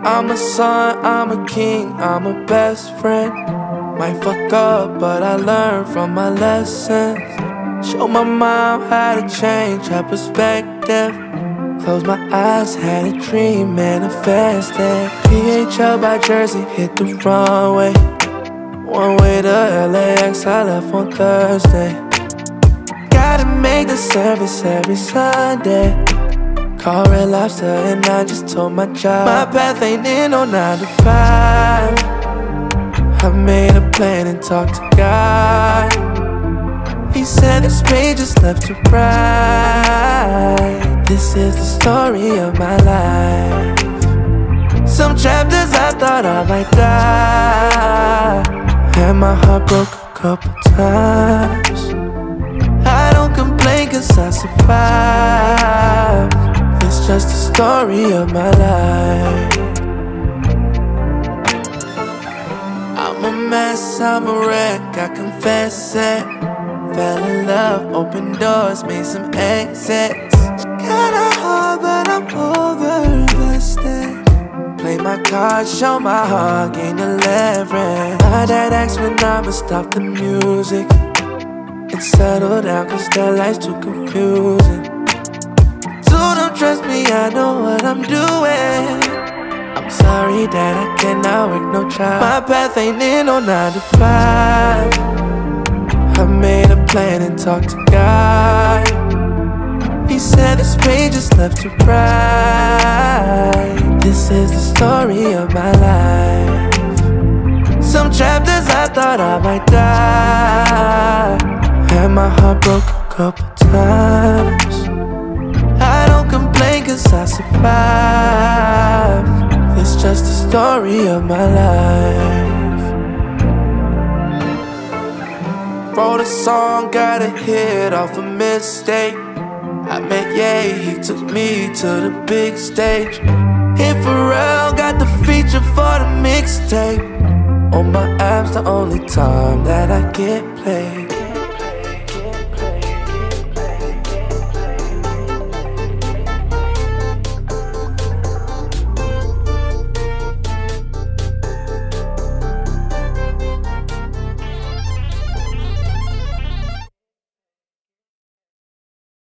I'm a son, I'm a king, I'm a best friend. Might fuck up, but I learn from my lessons. Show my mom how to change her perspective. Close my eyes, had a dream manifested. PHL by Jersey, hit the runway. One way to LAX, I left on Thursday. Gotta make the service every Sunday. Call Red Lobster and I just told my job my path ain't in no 9 to 5. I made a plan and talked to God. He said this page is left to right. This is the story of my life. Some chapters I thought I might die. Had my heart broke a couple times. I don't complain cause I survived. It's just the story of my life. I'm a mess, I'm a wreck, I confess it. Fell in love, opened doors, made some exits. Kinda hard, but I'm over-invested. Play my cards, show my heart, gain the leverage. My dad asked when I'ma stop the music and settle down cause that life's too confusing. So don't trust me, I know what I'm doing. I'm sorry that I cannot work no job. My path ain't in no 9 to 5. I made a plan and talked to God. He said this page is left to right. This is the story of my life. Some chapters I thought I might die. Had my heart broke a couple times. I don't complain cause I survived. It's just the story of my life. Wrote a song, got a hit off a mistake. I met Ye, he took me to the big stage. Hit Pharrell, got the feature for the mixtape. On my app's the only time that I get played.